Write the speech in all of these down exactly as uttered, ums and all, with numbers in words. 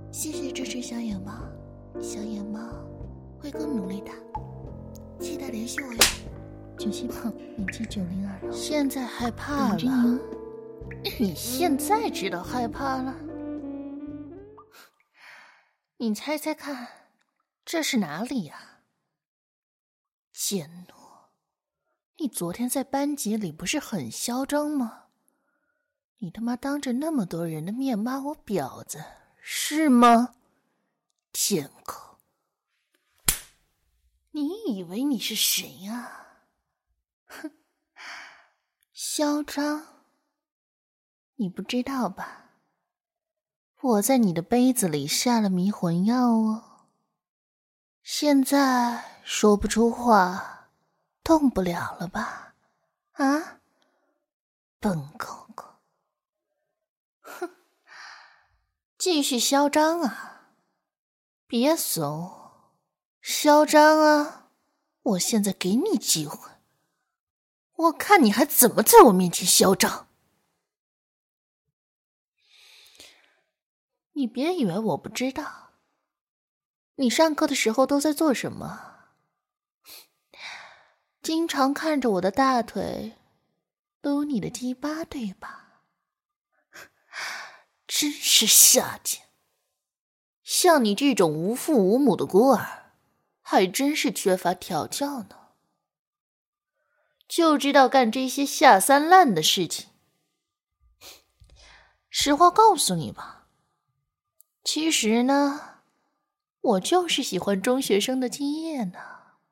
谢谢支持小野猫，小野猫会更努力的，期待联系我哟。九七胖，年纪九零二， 现在害怕了？你现在知道害怕了？你猜猜看，这是哪里呀？简诺，你昨天在班级里不是很嚣张吗？你他妈当着那么多人的面骂我婊子，是吗？贱狗，你以为你是谁呀？哼，嚣张？你不知道吧？我在你的杯子里下了迷魂药哦，现在说不出话，动不了了吧？啊，笨狗狗！哼，继续嚣张啊！别怂，嚣张啊！我现在给你机会，我看你还怎么在我面前嚣张！你别以为我不知道，你上课的时候都在做什么？经常看着我的大腿搂你的鸡巴，对吧？真是下贱！像你这种无父无母的孤儿，还真是缺乏调教呢，就知道干这些下三滥的事情。实话告诉你吧，其实呢，我就是喜欢中学生的经验呢。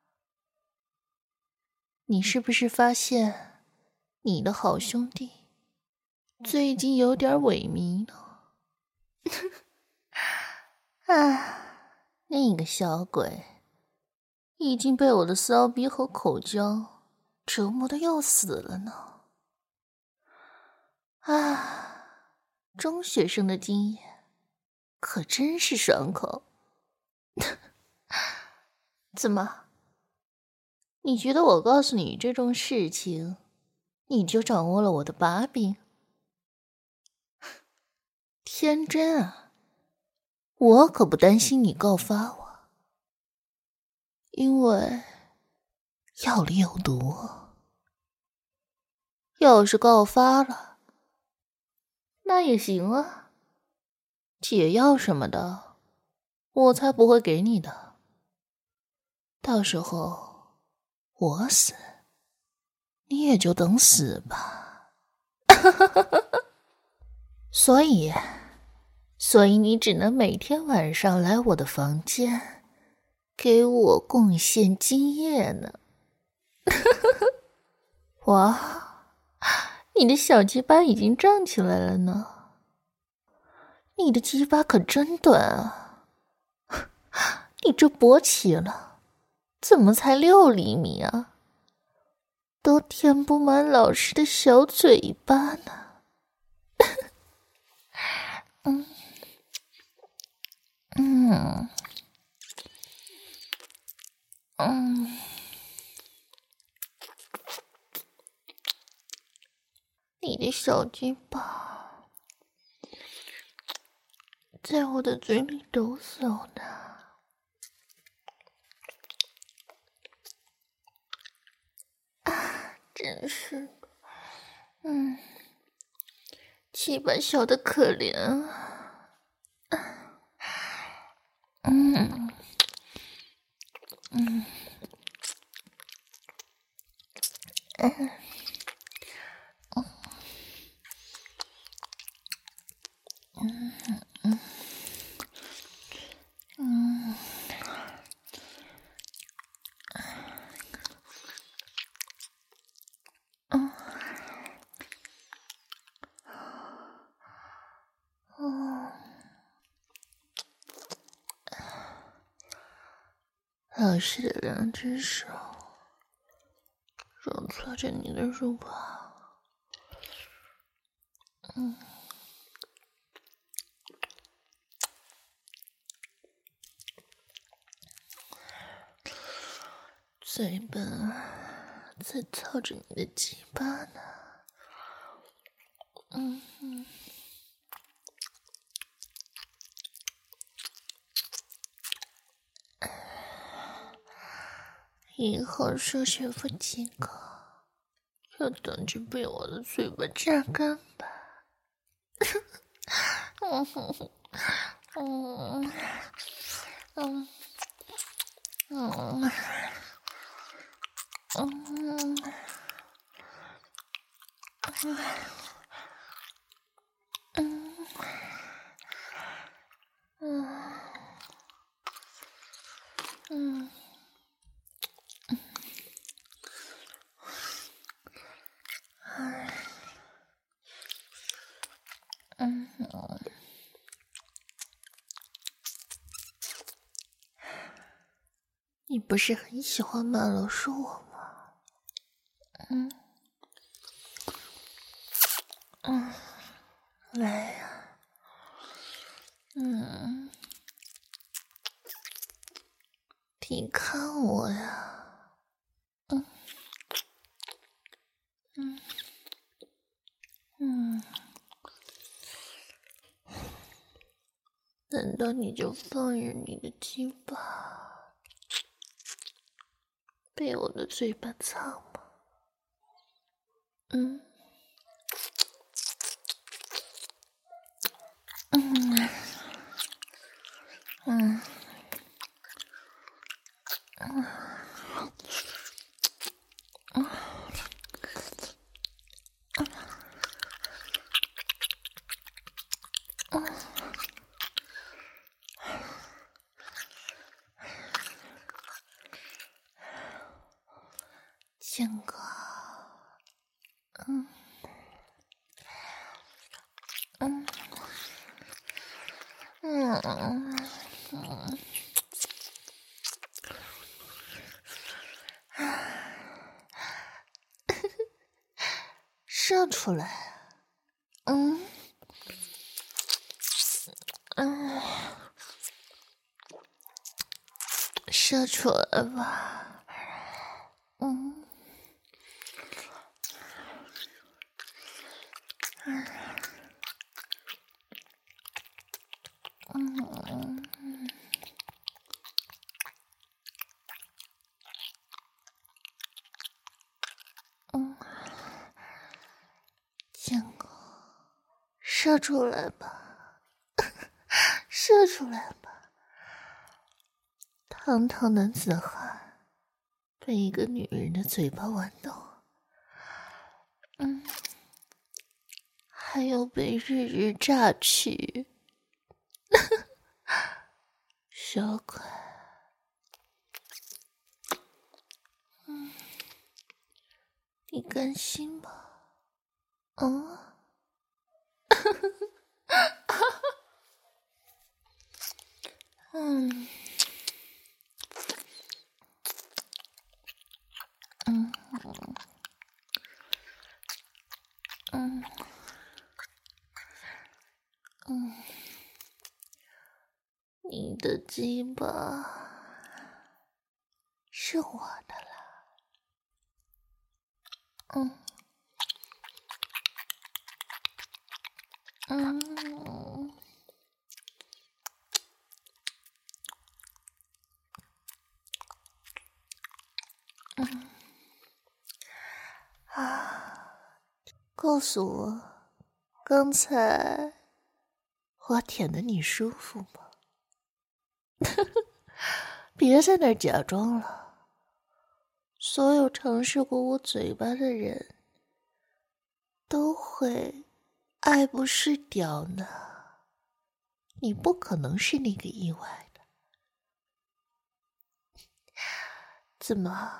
你是不是发现你的好兄弟最近有点萎靡呢？啊，那个小鬼已经被我的骚逼和口交折磨得要死了呢。啊，中学生的经验可真是爽口。怎么？你觉得我告诉你这种事情，你就掌握了我的把柄？天真啊！我可不担心你告发我，因为药里有毒。要是告发了，那也行啊，解药什么的，我才不会给你的。到时候我死，你也就等死吧。所以，所以你只能每天晚上来我的房间，给我贡献精液呢。哇，你的小鸡巴已经胀起来了呢。你的鸡巴可真短啊！你这勃起了，怎么才六厘米啊？都填不满老师的小嘴巴呢。嗯嗯嗯，你的小鸡巴在我的嘴里抖擞呢。啊，真是的，嗯，鸡巴小的可怜啊。嗯嗯嗯嗯嗯嗯嗯嗯，老师的两只手揉搓着你的乳房，嗯，嘴巴在操着你的鸡巴呢。嗯嗯以后数学不及格，就等着被我的嘴巴榨干吧。嗯嗯嗯嗯嗯嗯嗯嗯嗯，你不是很喜欢马老师我吗？嗯嗯，来呀，嗯，你看我呀，嗯嗯嗯，难道你就放任你的鸡巴被我的嘴巴操吗？嗯嗯嗯嗯嗯嗯，建哥，嗯嗯嗯嗯嗯。射出来，嗯嗯，射出来吧，嗯嗯嗯嗯，建哥，射出来吧，射出来吧，堂堂男子汉被一个女人的嘴巴玩弄，嗯，还要被日日榨取，小鬼，嗯，你甘心吗？嗯。嗯嗯嗯嗯，你的鸡巴是我的了。嗯嗯嗯啊，告诉我，刚才我舔的你舒服吗？别在那儿假装了。所有尝试过我嘴巴的人，都会爱不释屌呢。你不可能是那个意外的。怎么，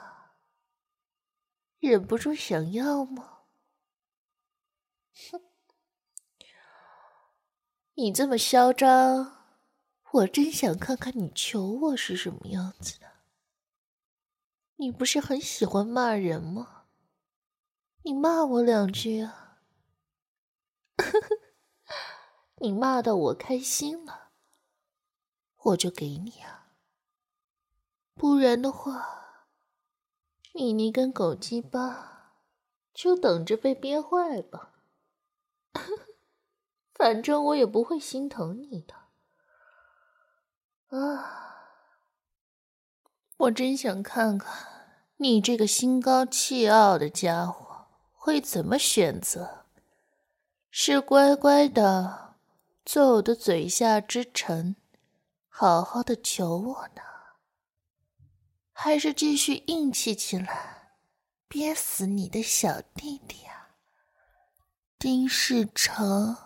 忍不住想要吗？哼，你这么嚣张，我真想看看你求我是什么样子的。你不是很喜欢骂人吗？你骂我两句啊。你骂到我开心了，我就给你啊。不然的话，你那根狗鸡巴就等着被憋坏吧。反正我也不会心疼你的。啊，我真想看看你这个心高气傲的家伙会怎么选择？是乖乖的做我的嘴下之臣，好好的求我呢，还是继续硬气起来，憋死你的小弟弟啊，丁世成？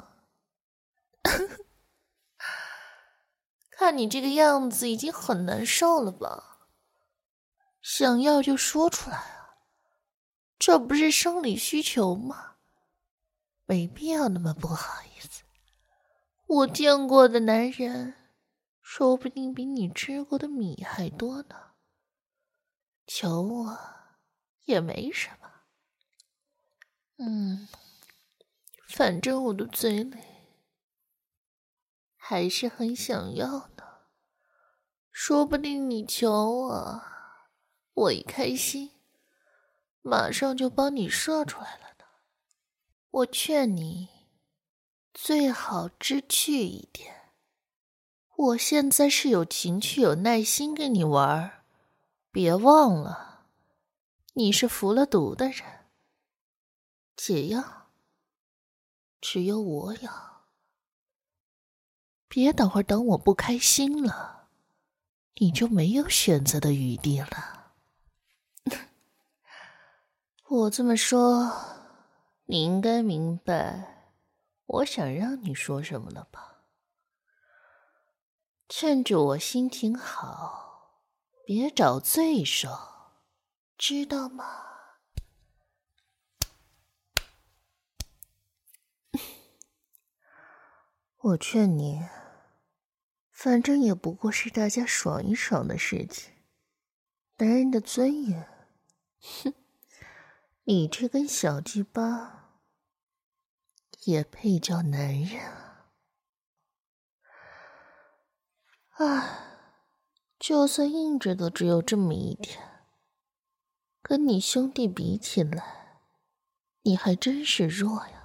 看你这个样子已经很难受了吧？想要就说出来啊，这不是生理需求吗？没必要那么不好意思。我见过的男人，说不定比你吃过的米还多呢。求我也没什么。嗯，反正我的嘴里还是很想要呢。说不定你求我，我一开心，马上就帮你射出来了呢。我劝你最好知趣一点。我现在是有情趣有耐心跟你玩，别忘了你是服了毒的人，解药只有我有。别等会儿等我不开心了，你就没有选择的余地了。我这么说，你应该明白我想让你说什么了吧？趁着我心情好，别找罪受，知道吗？我劝你，反正也不过是大家爽一爽的事情，男人的尊严，哼，你这根小鸡巴也配叫男人啊？啊，就算硬着都只有这么一点，跟你兄弟比起来，你还真是弱呀。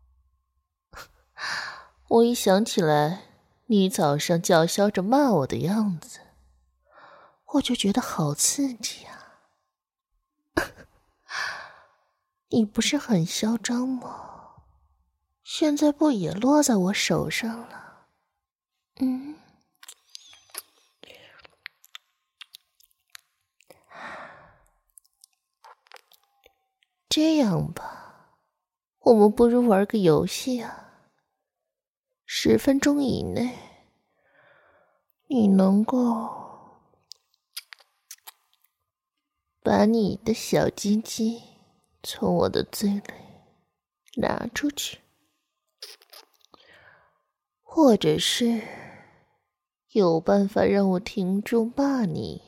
我一想起来你早上叫嚣着骂我的样子，我就觉得好刺激啊。你不是很嚣张吗？现在不也落在我手上了？嗯，这样吧，我们不如玩个游戏啊。十分钟以内，你能够把你的小鸡鸡从我的嘴里拿出去，或者是有办法让我停住骂你，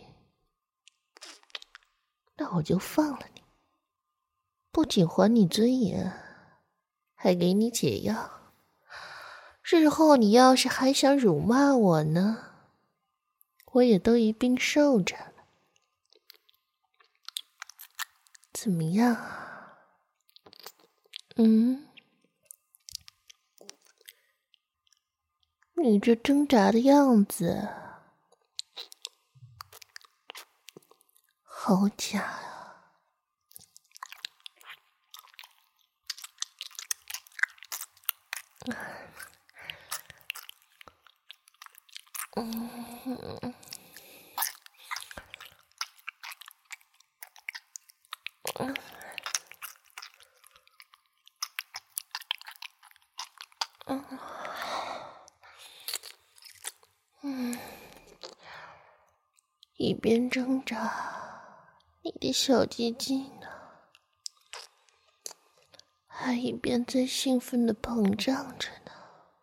那我就放了你，不仅还你尊严，还给你解药。日后你要是还想辱骂我呢，我也都一并受着了。怎么样啊？嗯？你这挣扎的样子好假啊。嗯，嗯，一边挣扎你的小鸡鸡呢，还一边在兴奋的膨胀着呢。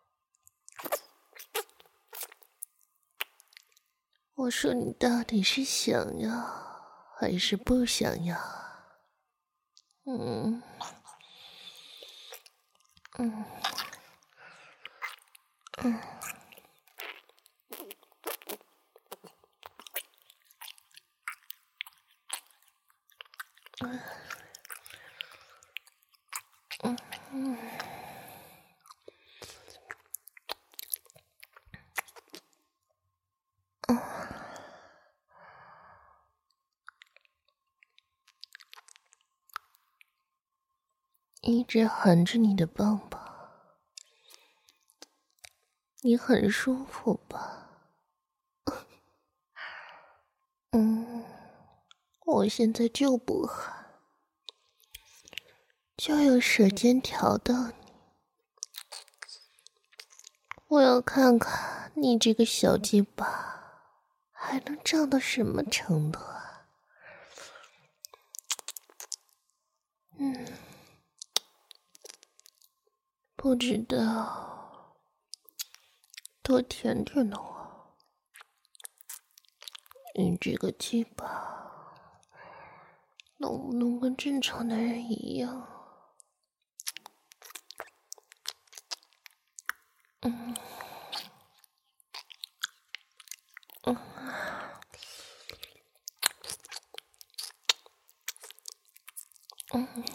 我说你到底是想要还是不想要啊？嗯嗯嗯嗯嗯一直含着你的棒棒，你很舒服吧？嗯，我现在就不含，就用舌尖挑逗你。我要看看你这个小鸡巴还能胀到什么程度啊！嗯，不知道多舔舔的我，你这个鸡巴能不能跟正常男人一样？嗯嗯嗯。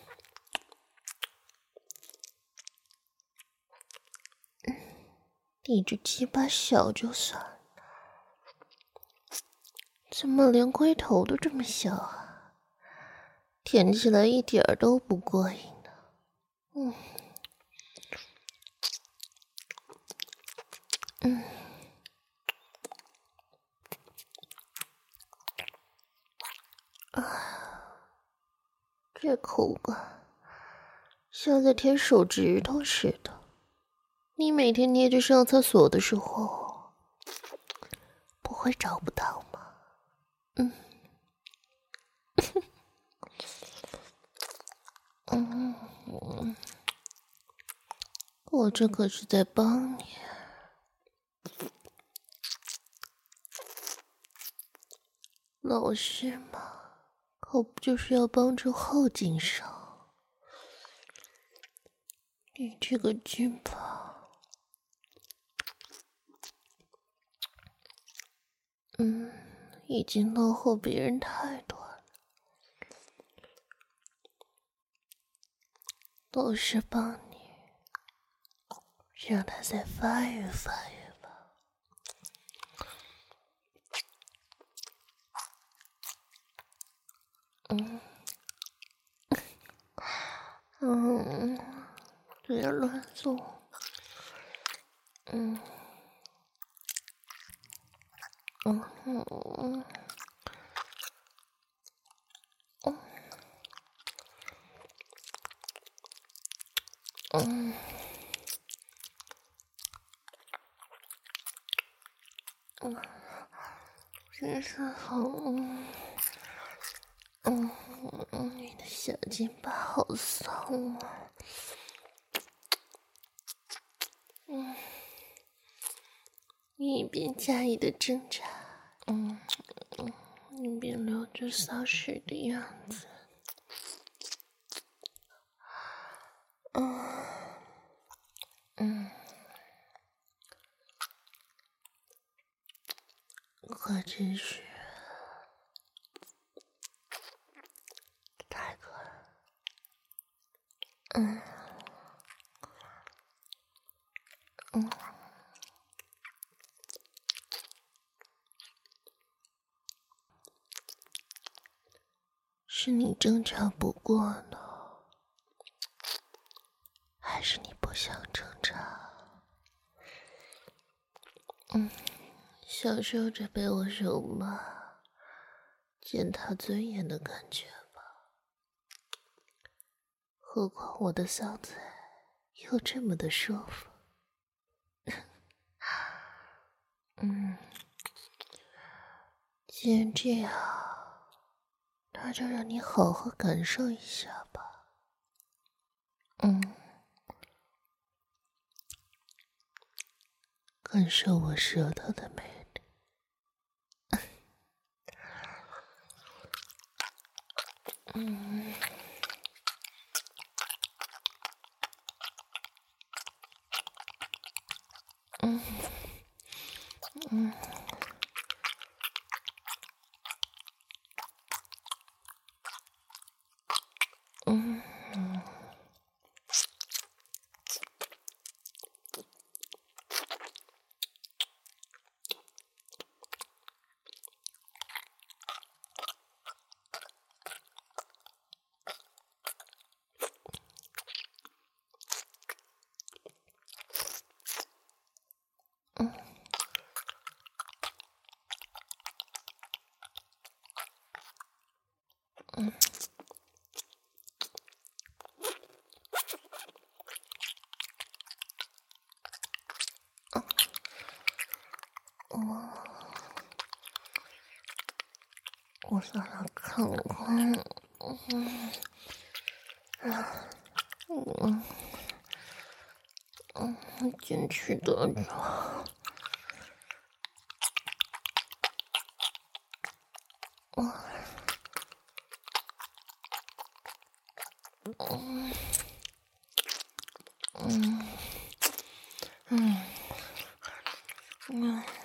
你这鸡巴小就算了，怎么连龟头都这么小啊？舔起来一点儿都不过瘾呢。嗯嗯啊，这口感像在舔手指头似的。你每天捏着上厕所的时候，不会找不到吗？嗯，嗯嗯，我这可是在帮你。老师嘛，可不就是要帮助后进上？你这个鸡巴，嗯，已经落后别人太多了。老师帮你，让它再发育发育吧。嗯，嗯，别乱做。嗯，嗯嗯嗯嗯嗯，真是好。嗯嗯嗯，你的小鸡巴好骚啊！嗯，你一边加意的挣扎，嗯嗯，一边流着骚水的样子。嗯嗯，可真是太可爱了。嗯嗯，是你挣扎不过呢，还是你不想挣扎？嗯，享受着被我辱骂、践踏尊严的感觉吧。何况我的骚嘴又这么的舒服。嗯，既然这样，那就让你好好感受一下吧。嗯，感受我舌头的美丽。嗯嗯嗯嗯嗯， 嗯，我想来看看，嗯，嗯，嗯，进去的着。嗯，嗯，嗯，嗯，嗯，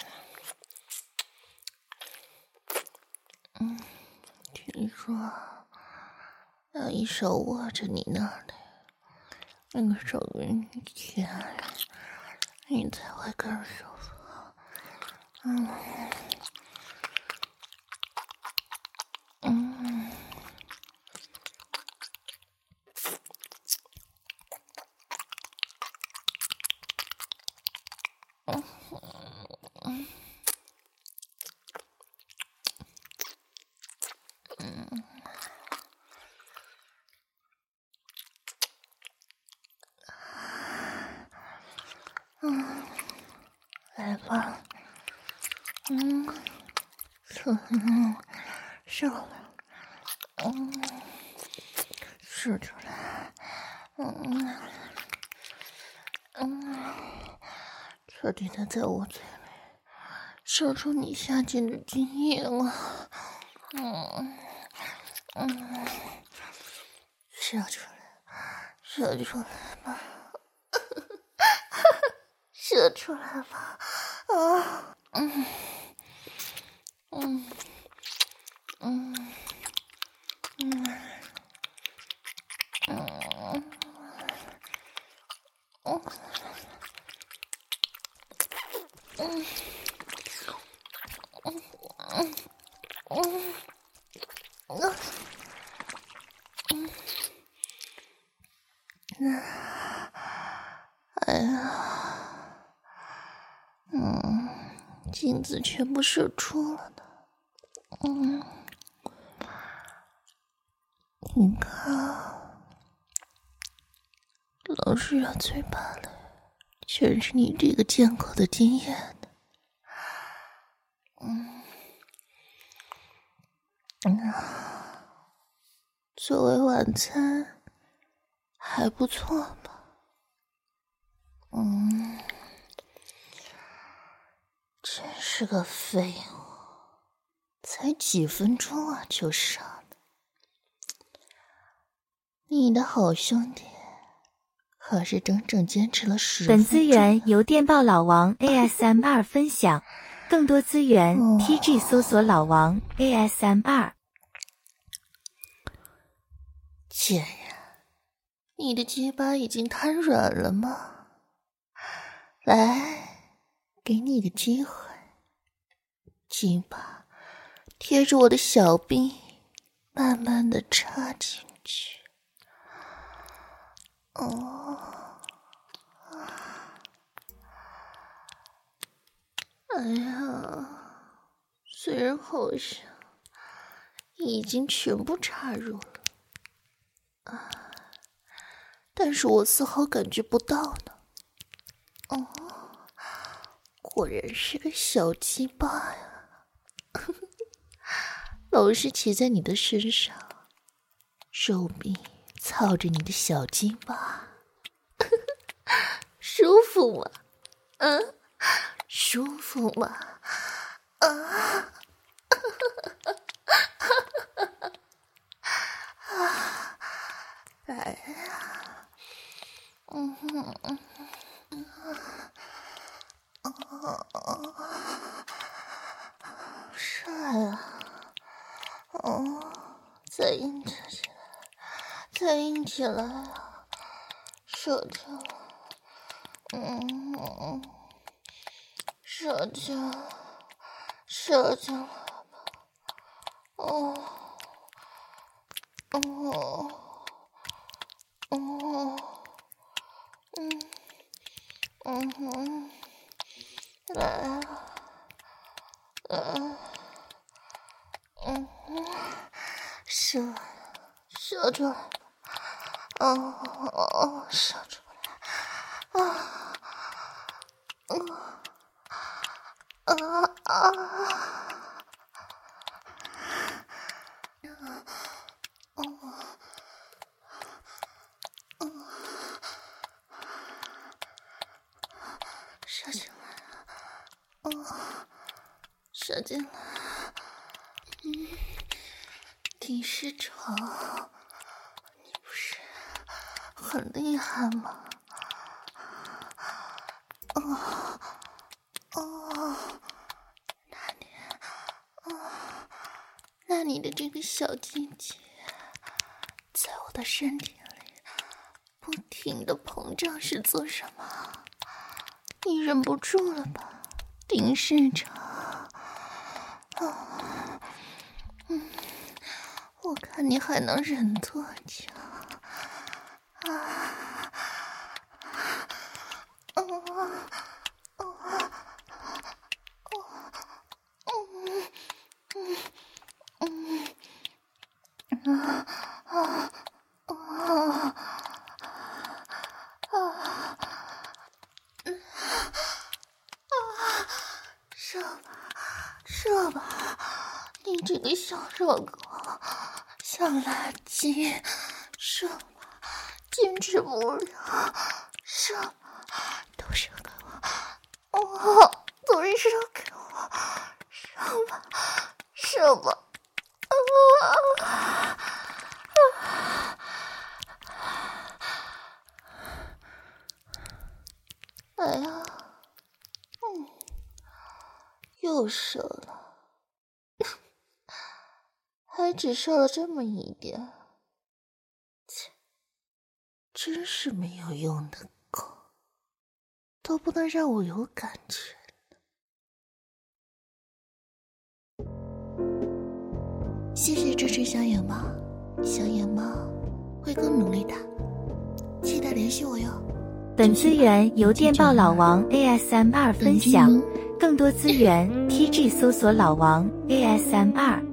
嗯，听说要一手握着你那里，那个手给你牵，你才会更舒服。嗯，嗯，嗯，嗯，嗯，嗯，来吧，嗯，射，嗯，射了，嗯，射出来，嗯，嗯，彻底的在我嘴里射出你下贱的精液了，嗯，嗯，射出来，射出来吧，射出来吧，啊，嗯，嗯，嗯，嗯，嗯，嗯，嗯，嗯，嗯，嗯，嗯，哎呀，嗯，精子全部射出了呢。嗯，你看，老师让嘴巴里全是你这个贱狗的经验呢。嗯，嗯，作为晚餐还不错吧？嗯，真是个废物，才几分钟啊就上了。你的好兄弟可是整整坚持了十分钟。 本资源由电报老王 A S M R 分享，更多资源、 哦、 T G 搜索老王 A S M R。 贱人，你的结巴已经瘫软了吗？来，给你个机会，结巴贴着我的小臂，慢慢的插进去。哦，哎呀，虽然好像已经全部插入了，啊，但是我丝毫感觉不到呢。哦，果然是个小鸡巴呀！老是骑在你的身上，手臂操着你的小鸡巴，舒服吗？嗯，舒服吗？啊！来呀！嗯哼嗯哼，啊，帅啊！哦，再硬起来，再硬起来啊！射掉了，嗯嗯，射掉了，射掉了吧？哦，哦，哦，嗯，嗯哼，来啊，来，嗯哼，射，射出来，哦哦，射出来，啊，嗯， 啊啊！哦哦，射进来了，哦，射进来了，嗯，挺失常，你不是很厉害吗？哦哦，那你，哦，那你的这个小鸡鸡在我的身体里不停的膨胀是做什么？你忍不住了吧，丁市长？啊，嗯，我看你还能忍多久？啊，啊，啊，嗯，嗯，嗯，啊啊啊啊！射吧，射吧，你这个小热狗，小垃圾，射吧，坚持不了，射吧，都射给我，哦，都射给我，射吧，射吧，啊啊！哎呀，嗯，又射了，还只射了这么一点，切，真是没有用的狗，都不能让我有感觉。 谢谢支持小野猫，小野猫会更努力的，期待联系我哟。 本资源由电报老王 A S M R 分享，更多资源 T G 搜索老王 A S M R。